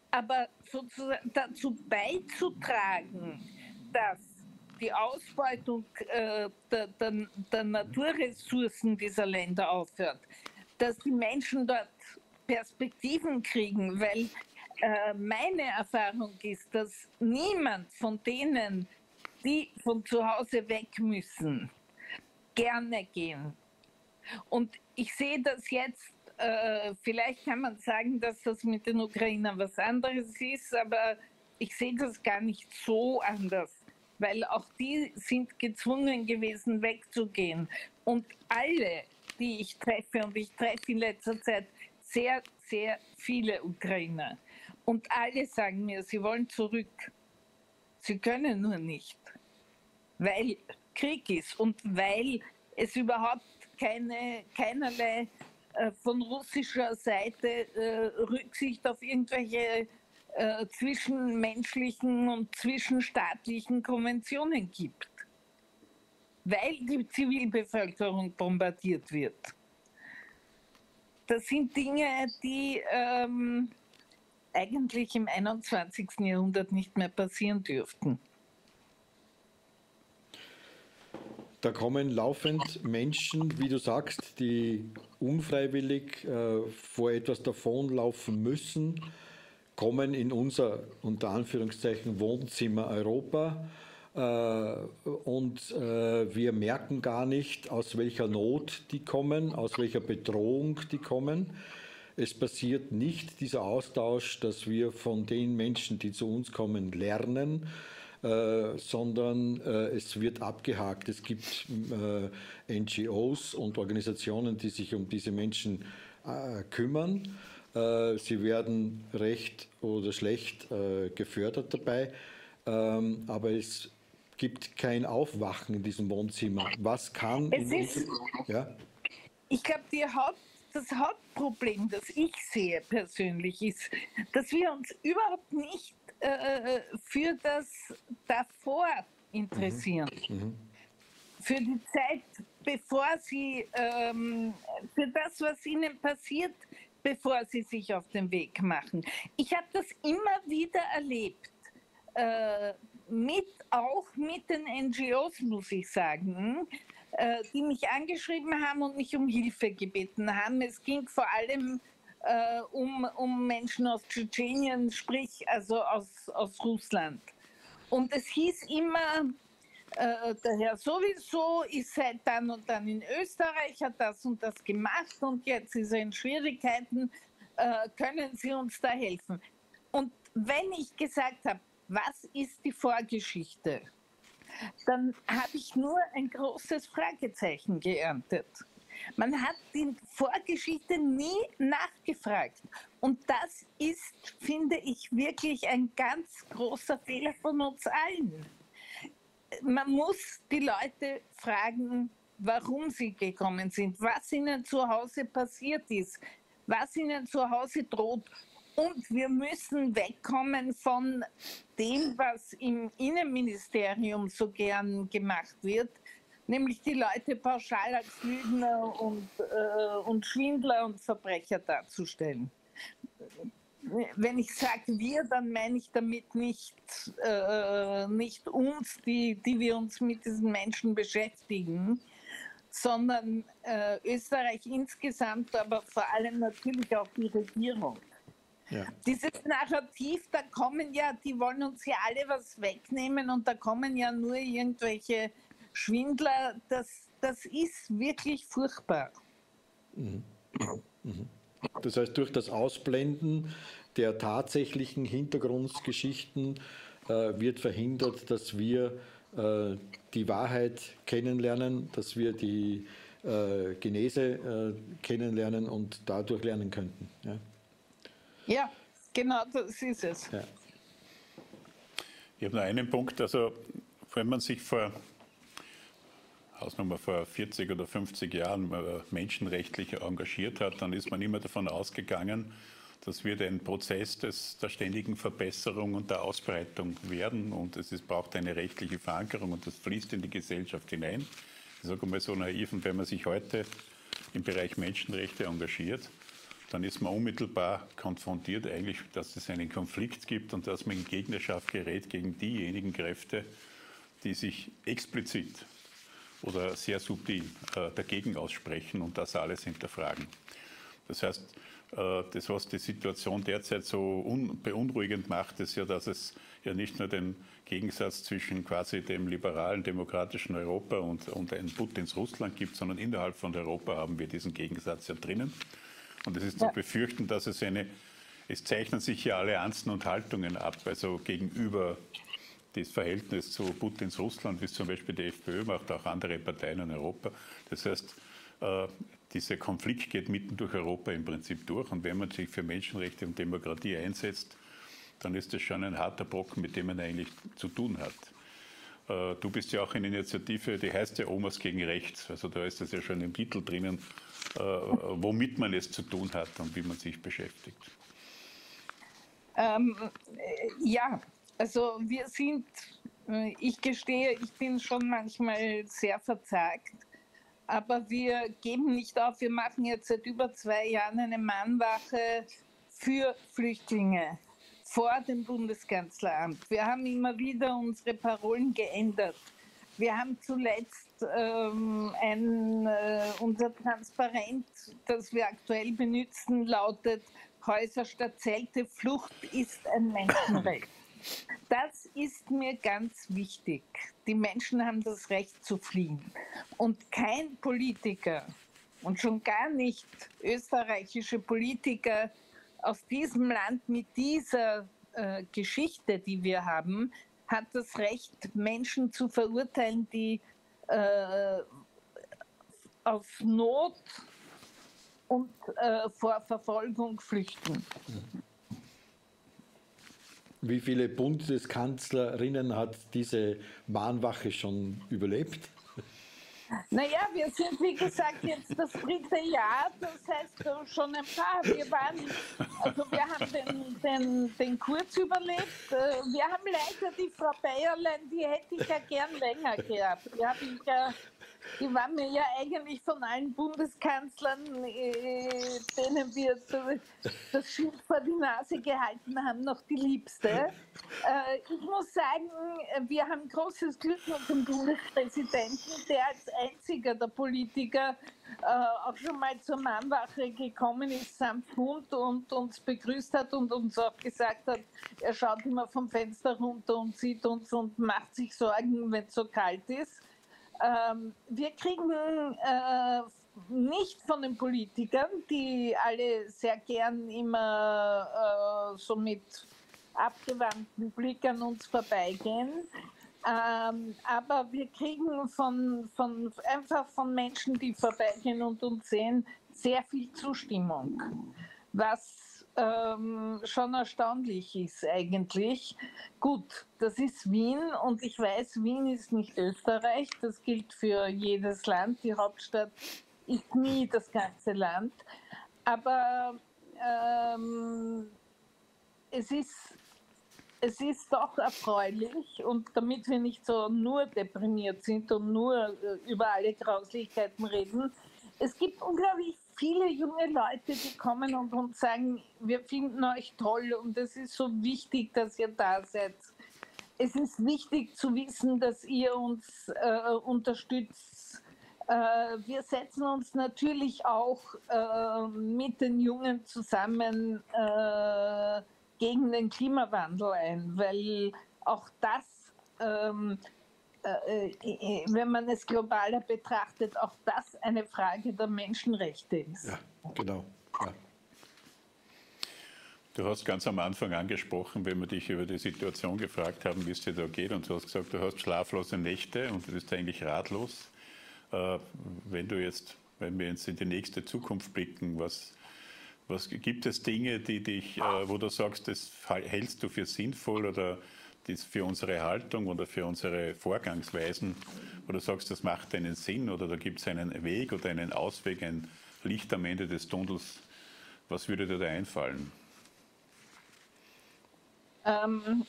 Aber sozusagen dazu beizutragen, dass die Ausbeutung der Naturressourcen dieser Länder aufhört, dass die Menschen dort Perspektiven kriegen, weil meine Erfahrung ist, dass niemand von denen, die von zu Hause weg müssen, gerne gehen. Und ich sehe das jetzt, vielleicht kann man sagen, dass das mit den Ukrainern was anderes ist, aber ich sehe das gar nicht so anders, weil auch die sind gezwungen gewesen, wegzugehen. Und alle, die ich treffe, und ich treffe in letzter Zeit sehr, sehr viele Ukrainer, und alle sagen mir, sie wollen zurück. Sie können nur nicht, weil Krieg ist und weil es überhaupt keinerlei von russischer Seite Rücksicht auf irgendwelche zwischenmenschlichen und zwischenstaatlichen Konventionen gibt, weil die Zivilbevölkerung bombardiert wird. Das sind Dinge, die eigentlich im 21. Jahrhundert nicht mehr passieren dürften. Da kommen laufend Menschen, wie du sagst, die unfreiwillig vor etwas davonlaufen müssen, kommen in unser, unter Anführungszeichen, Wohnzimmer Europa und wir merken gar nicht, aus welcher Not die kommen, aus welcher Bedrohung die kommen. Es passiert nicht dieser Austausch, dass wir von den Menschen, die zu uns kommen, lernen, sondern es wird abgehakt. Es gibt NGOs und Organisationen, die sich um diese Menschen kümmern. Sie werden recht oder schlecht gefördert dabei, aber es gibt kein Aufwachen in diesem Wohnzimmer. Was kann... Ja? Ich glaube, das Hauptproblem, das ich sehe persönlich, ist, dass wir uns überhaupt nicht für das davor interessieren. Für die Zeit, bevor sie, für das, was ihnen passiert, bevor sie sich auf den Weg machen. Ich habe das immer wieder erlebt, auch mit den NGOs, muss ich sagen, die mich angeschrieben haben und mich um Hilfe gebeten haben. Es ging vor allem um Menschen aus Tschetschenien, sprich also aus Russland. Und es hieß immer, der Herr sowieso ist seit dann und dann in Österreich, hat das und das gemacht und jetzt ist er in Schwierigkeiten, können Sie uns da helfen? Und wenn ich gesagt habe, was ist die Vorgeschichte, dann habe ich nur ein großes Fragezeichen geerntet. Man hat die Vorgeschichte nie nachgefragt. Und das ist, finde ich, wirklich ein ganz großer Fehler von uns allen. Man muss die Leute fragen, warum sie gekommen sind, was ihnen zu Hause passiert ist, was ihnen zu Hause droht. Und wir müssen wegkommen von dem, was im Innenministerium so gern gemacht wird, nämlich die Leute pauschal als Lügner und Schwindler und Verbrecher darzustellen. Wenn ich sage wir, dann meine ich damit nicht uns, die wir uns mit diesen Menschen beschäftigen, sondern Österreich insgesamt, aber vor allem natürlich auch die Regierung. Ja. Dieses Narrativ, da kommen ja, die wollen uns ja alle was wegnehmen und da kommen ja nur irgendwelche Schwindler, das ist wirklich furchtbar. Das heißt, durch das Ausblenden der tatsächlichen Hintergrundgeschichten wird verhindert, dass wir die Wahrheit kennenlernen, dass wir die Genese kennenlernen und dadurch lernen könnten. Ja, ja, genau, das ist es. Ja. Ich habe noch einen Punkt, also wenn man sich vor 40 oder 50 Jahren menschenrechtlich engagiert hat, dann ist man immer davon ausgegangen, dass wir den Prozess der ständigen Verbesserung und der Ausbreitung werden und braucht eine rechtliche Verankerung und das fließt in die Gesellschaft hinein. Ich sage mal so naiv, und wenn man sich heute im Bereich Menschenrechte engagiert, dann ist man unmittelbar konfrontiert eigentlich, dass es einen Konflikt gibt und dass man in Gegnerschaft gerät gegen diejenigen Kräfte, die sich explizit oder sehr subtil dagegen aussprechen und das alles hinterfragen. Das heißt, das, was die Situation derzeit so beunruhigend macht, ist ja, dass es ja nicht nur den Gegensatz zwischen quasi dem liberalen, demokratischen Europa und ein Putins Russland gibt, sondern innerhalb von Europa haben wir diesen Gegensatz ja drinnen. Und es ist zu befürchten, dass es zeichnen sich ja Allianzen und Haltungen ab, also gegenüber das Verhältnis zu Putins Russland, wie es zum Beispiel die FPÖ macht, auch andere Parteien in Europa. Das heißt, dieser Konflikt geht mitten durch Europa im Prinzip durch. Und wenn man sich für Menschenrechte und Demokratie einsetzt, dann ist das schon ein harter Brocken, mit dem man eigentlich zu tun hat. Du bist ja auch in Initiative, die heißt ja Omas gegen Rechts. Also da ist das ja schon im Titel drinnen, womit man es zu tun hat und wie man sich beschäftigt. Ja, also wir sind, ich gestehe, ich bin schon manchmal sehr verzagt, aber wir geben nicht auf. Wir machen jetzt seit über 2 Jahren eine Mahnwache für Flüchtlinge vor dem Bundeskanzleramt. Wir haben immer wieder unsere Parolen geändert. Wir haben zuletzt unser Transparent, das wir aktuell benutzen, lautet: Häuser statt Zelte, Flucht ist ein Menschenrecht. Das ist mir ganz wichtig. Die Menschen haben das Recht zu fliehen. Und kein Politiker, und schon gar nicht österreichische Politiker aus diesem Land mit dieser Geschichte, die wir haben, hat das Recht, Menschen zu verurteilen, die aus Not und vor Verfolgung flüchten. Wie viele Bundeskanzlerinnen hat diese Mahnwache schon überlebt? Naja, wir sind, wie gesagt, jetzt das 3. Jahr, das heißt schon ein paar. Wir haben den Kurz überlebt. Wir haben leider die Frau Bayerlein, die hätte ich ja gern länger gehabt. Die war mir ja eigentlich von allen Bundeskanzlern, denen wir das Schild vor die Nase gehalten haben, noch die liebste. Ich muss sagen, wir haben großes Glück mit dem Bundespräsidenten, der als einziger der Politiker auch schon mal zur Mahnwache gekommen ist, samt Hund, und uns begrüßt hat und uns auch gesagt hat, er schaut immer vom Fenster runter und sieht uns und macht sich Sorgen, wenn es so kalt ist. Wir kriegen nicht von den Politikern, die alle sehr gern immer so mit abgewandten Blick an uns vorbeigehen. Aber wir kriegen einfach von Menschen, die vorbeigehen und uns sehen, sehr viel Zustimmung, was schon erstaunlich ist eigentlich. Gut, das ist Wien und ich weiß, Wien ist nicht Österreich, das gilt für jedes Land. Die Hauptstadt ist nie das ganze Land. Aber es ist doch erfreulich, und damit wir nicht so nur deprimiert sind und nur über alle Grauslichkeiten reden, es gibt unglaublich viele junge Leute, die kommen und uns sagen, wir finden euch toll und es ist so wichtig, dass ihr da seid. Es ist wichtig zu wissen, dass ihr uns unterstützt. Wir setzen uns natürlich auch mit den Jungen zusammen gegen den Klimawandel ein, weil auch das, wenn man es globaler betrachtet, auch das eine Frage der Menschenrechte ist. Ja, genau. Ja. Du hast ganz am Anfang angesprochen, wenn wir dich über die Situation gefragt haben, wie es dir da geht, und du hast gesagt, du hast schlaflose Nächte und du bist eigentlich ratlos. Wenn wir jetzt in die nächste Zukunft blicken, was gibt es Dinge, die dich, wo du sagst, das hältst du für sinnvoll oder das für unsere Haltung oder für unsere Vorgangsweisen, wo du sagst, das macht einen Sinn oder da gibt es einen Weg oder einen Ausweg, ein Licht am Ende des Tunnels? Was würde dir da einfallen?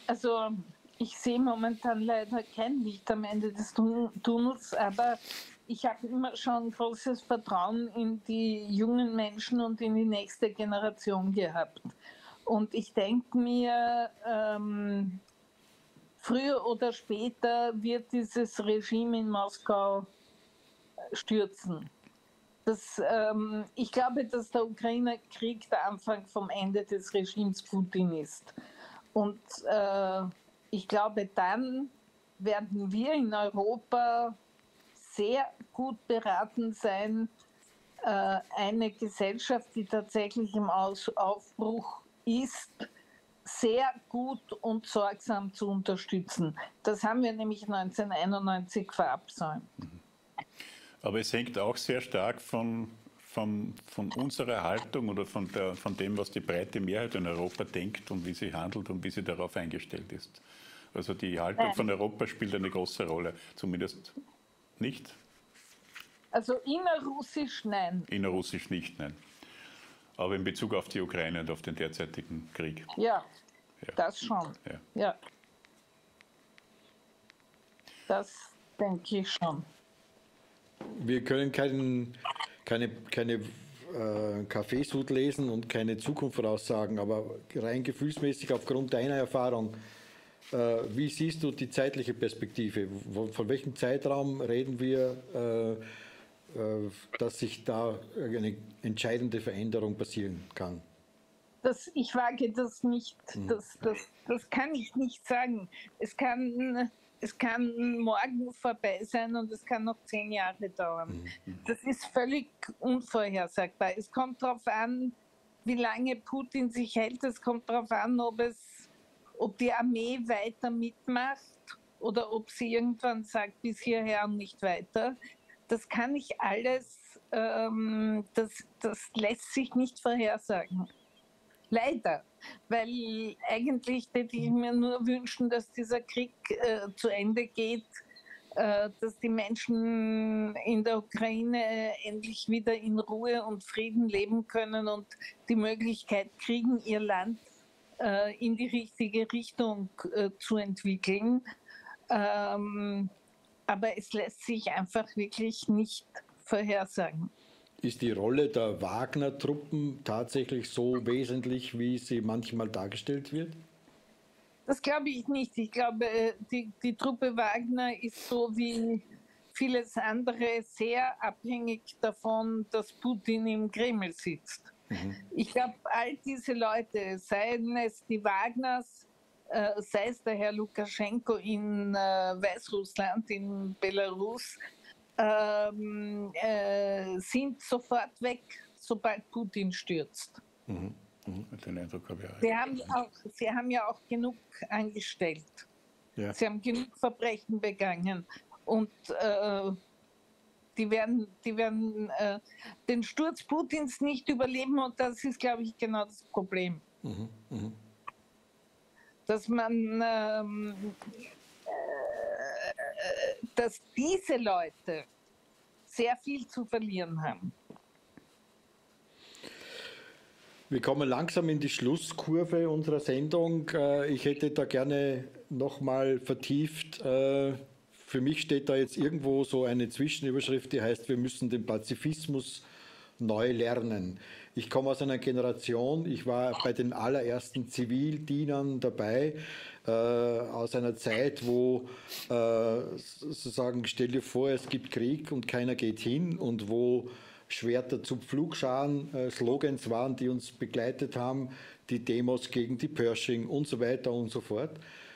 Ich sehe momentan leider kein Licht am Ende des Tunnels, aber ich habe immer schon großes Vertrauen in die jungen Menschen und in die nächste Generation gehabt. Und ich denke mir, früher oder später wird dieses Regime in Moskau stürzen. Ich glaube, dass der Ukraine-Krieg der Anfang vom Ende des Regimes Putin ist. Und ich glaube, dann werden wir in Europa sehr gut beraten sein, eine Gesellschaft, die tatsächlich im Aufbruch ist, sehr gut und sorgsam zu unterstützen. Das haben wir nämlich 1991 verabsäumt. Aber es hängt auch sehr stark von unserer Haltung oder von dem, was die breite Mehrheit in Europa denkt und wie sie handelt und wie sie darauf eingestellt ist. Also die Haltung von Europa spielt eine große Rolle, zumindest nicht? Also innerrussisch nein. Innerrussisch nicht, nein. Aber in Bezug auf die Ukraine und auf den derzeitigen Krieg. Ja, das schon. Ja. Das denke ich schon. Wir können keine Kaffeesud lesen und keine Zukunft voraussagen, aber rein gefühlsmäßig aufgrund deiner Erfahrung, wie siehst du die zeitliche Perspektive? Von welchem Zeitraum reden wir, dass sich da eine entscheidende Veränderung passieren kann? Ich wage das nicht. Das kann ich nicht sagen. Es kann morgen vorbei sein und es kann noch 10 Jahre dauern. Das ist völlig unvorhersagbar. Es kommt darauf an, wie lange Putin sich hält. Es kommt darauf an, ob die Armee weiter mitmacht oder ob sie irgendwann sagt, bis hierher und nicht weiter. Das kann ich alles, das lässt sich nicht vorhersagen. Leider, weil eigentlich hätte ich mir nur wünschen, dass dieser Krieg zu Ende geht, dass die Menschen in der Ukraine endlich wieder in Ruhe und Frieden leben können und die Möglichkeit kriegen, ihr Land in die richtige Richtung zu entwickeln. Aber es lässt sich einfach wirklich nicht vorhersagen. Ist die Rolle der Wagner-Truppen tatsächlich so wesentlich, wie sie manchmal dargestellt wird? Das glaube ich nicht. Ich glaube, die Truppe Wagner ist so wie vieles andere sehr abhängig davon, dass Putin im Kreml sitzt. Ich glaube, all diese Leute, seien es die Wagners, sei es der Herr Lukaschenko in Weißrussland, in Belarus, sind sofort weg, sobald Putin stürzt. Den Eindruck habe ich auch. Sie haben ja auch genug angestellt. Ja. Sie haben genug Verbrechen begangen. Und die werden den Sturz Putins nicht überleben. Und das ist, glaube ich, genau das Problem. Dass dass diese Leute sehr viel zu verlieren haben. Wir kommen langsam in die Schlusskurve unserer Sendung. Ich hätte da gerne nochmal vertieft. Für mich steht da jetzt irgendwo so eine Zwischenüberschrift, die heißt, wir müssen den Pazifismus neu lernen. Ich komme aus einer Generation, ich war bei den allerersten Zivildienern dabei, aus einer Zeit, wo sozusagen, stell dir vor, es gibt Krieg und keiner geht hin und wo Schwerter zu Pflugscharen Slogans waren, die uns begleitet haben, die Demos gegen die Pershing und so weiter und so fort.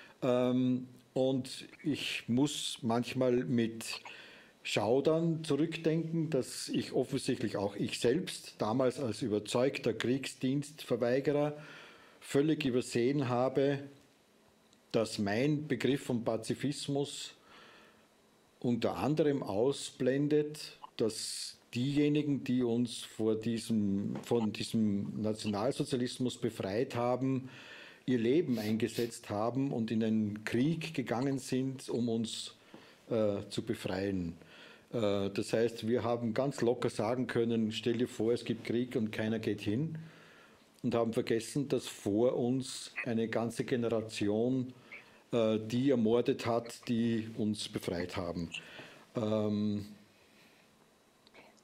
Und ich muss manchmal mit Schaudern zurückdenken, dass ich offensichtlich auch ich selbst damals als überzeugter Kriegsdienstverweigerer völlig übersehen habe, dass mein Begriff von Pazifismus unter anderem ausblendet, dass diejenigen, die uns von diesem Nationalsozialismus befreit haben, ihr Leben eingesetzt haben und in einen Krieg gegangen sind, um uns zu befreien. Das heißt, wir haben ganz locker sagen können, stell dir vor, es gibt Krieg und keiner geht hin, und haben vergessen, dass vor uns eine ganze Generation die ermordet hat, die uns befreit haben.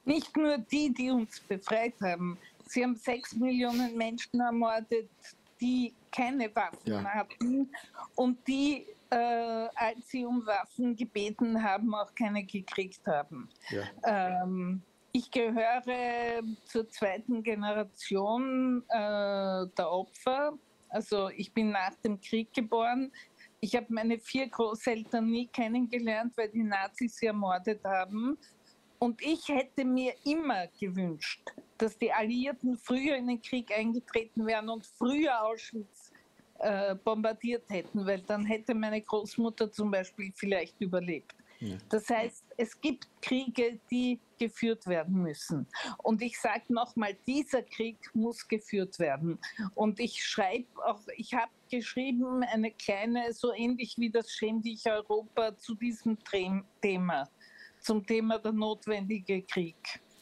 Nicht nur die, die uns befreit haben. Sie haben 6 Millionen Menschen ermordet, die keine Waffen hatten und die, als sie um Waffen gebeten haben, auch keine gekriegt haben. Ja. Ich gehöre zur zweiten Generation der Opfer. Also ich bin nach dem Krieg geboren. Ich habe meine 4 Großeltern nie kennengelernt, weil die Nazis sie ermordet haben. Und ich hätte mir immer gewünscht, dass die Alliierten früher in den Krieg eingetreten wären und früher Auschwitz bombardiert hätten, weil dann hätte meine Großmutter zum Beispiel vielleicht überlebt. Ja. Das heißt, es gibt Kriege, die geführt werden müssen. Und ich sage nochmal, dieser Krieg muss geführt werden. Und ich schreibe auch, ich habe geschrieben, eine kleine, so ähnlich wie das Schäm dich Europa, zu diesem Thema. Zum Thema der notwendige Krieg.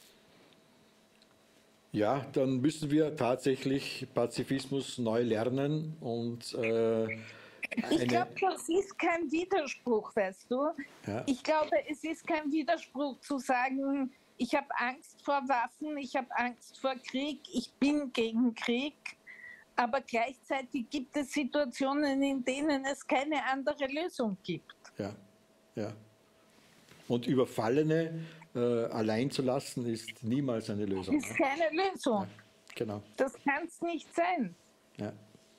Ja, dann müssen wir tatsächlich Pazifismus neu lernen und ich glaube, das ist kein Widerspruch, weißt du? Ja. Ich glaube, es ist kein Widerspruch zu sagen, ich habe Angst vor Waffen, ich habe Angst vor Krieg, ich bin gegen Krieg, aber gleichzeitig gibt es Situationen, in denen es keine andere Lösung gibt. Ja, ja. Und Überfallene allein zu lassen, ist niemals eine Lösung. Ist keine Lösung. Ja, genau. Das kann es nicht sein. Ja.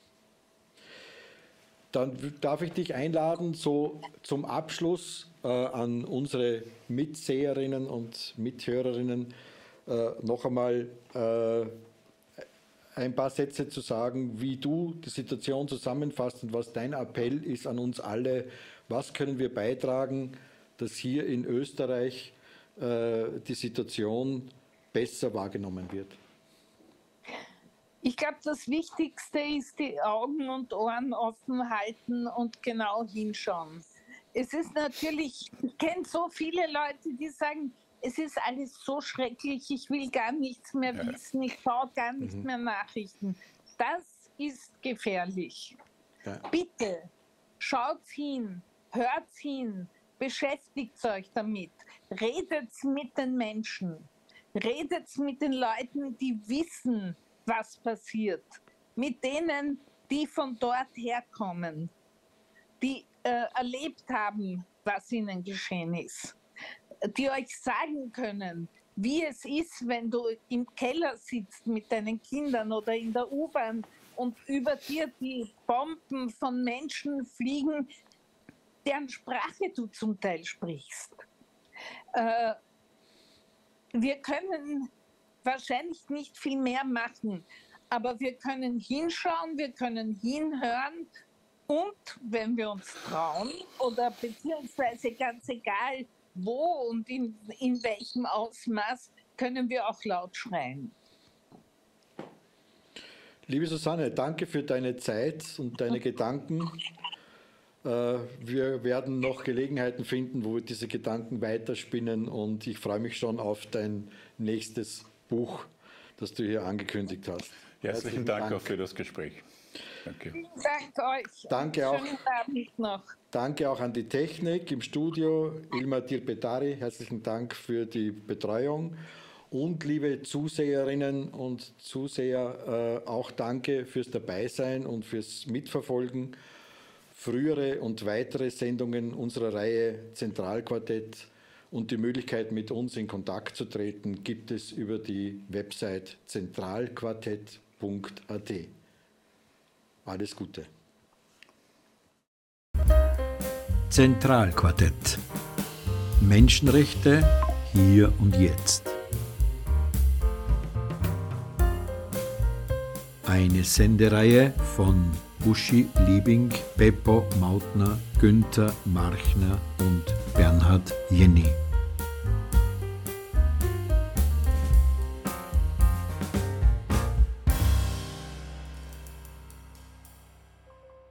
Dann darf ich dich einladen, so zum Abschluss an unsere Mitseherinnen und Mithörerinnen noch einmal ein paar Sätze zu sagen, wie du die Situation zusammenfasst und was dein Appell ist an uns alle. Was können wir beitragen, dass hier in Österreich die Situation besser wahrgenommen wird? Ich glaube, das Wichtigste ist, die Augen und Ohren offen halten und genau hinschauen. Es ist natürlich, ich kenne so viele Leute, die sagen, es ist alles so schrecklich, ich will gar nichts mehr wissen, ich schaue gar nicht mehr Nachrichten. Das ist gefährlich. Ja. Bitte, schaut hin, hört hin, beschäftigt euch damit, redet mit den Menschen, redet mit den Leuten, die wissen, was passiert, mit denen, die von dort herkommen, die erlebt haben, was ihnen geschehen ist, die euch sagen können, wie es ist, wenn du im Keller sitzt mit deinen Kindern oder in der U-Bahn und über dir die Bomben von Menschen fliegen, deren Sprache du zum Teil sprichst. Wir können wahrscheinlich nicht viel mehr machen, aber wir können hinschauen, wir können hinhören und, wenn wir uns trauen, oder beziehungsweise ganz egal wo und in welchem Ausmaß, können wir auch laut schreien. Liebe Susanne, danke für deine Zeit und deine Gedanken. Wir werden noch Gelegenheiten finden, wo wir diese Gedanken weiterspinnen, und ich freue mich schon auf dein nächstes Buch, das du hier angekündigt hast. Herzlichen Dank auch für das Gespräch. Danke. Vielen Dank euch. Danke auch. Schönen Abend noch. Danke auch an die Technik im Studio, Ilma Tirpetari, herzlichen Dank für die Betreuung. Und liebe Zuseherinnen und Zuseher, auch danke fürs Dabeisein und fürs Mitverfolgen. Frühere und weitere Sendungen unserer Reihe Zentralquartett und die Möglichkeit, mit uns in Kontakt zu treten, gibt es über die Website zentralquartett.at. Alles Gute. Zentralquartett. Menschenrechte hier und jetzt. Eine Sendereihe von Uschi Liebing, Beppo Mautner, Günther Marchner und Bernhard Jenny.